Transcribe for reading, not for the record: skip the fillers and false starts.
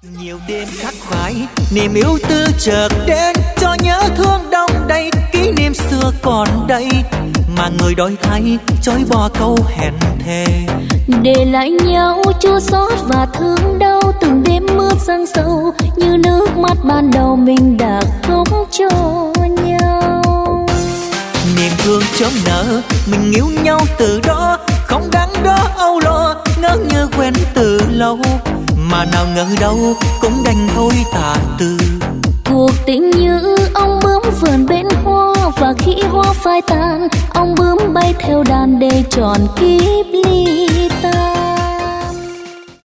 Nhiều đêm khắc khoải, niềm yêu tư chợt đến cho nhớ thương đông đầy, kỷ niệm xưa còn đây mà người đổi thay chối bỏ câu hẹn thề. Để lại nhau chua xót và thương đau, từng đêm mưa giăng sâu như nước mắt ban đầu mình đã khóc cho nhau. Niềm thương chớm nở, mình yêu nhau từ đó, không đắn đo âu lo, ngỡ như quen từ lâu mà nào ngờ đâu cũng đành thôi tà từ. Cuộc tình như ong bướm vườn bên hoa, và khi hoa phai tàn, ong bướm bay theo đàn để tròn kiếp ly tan.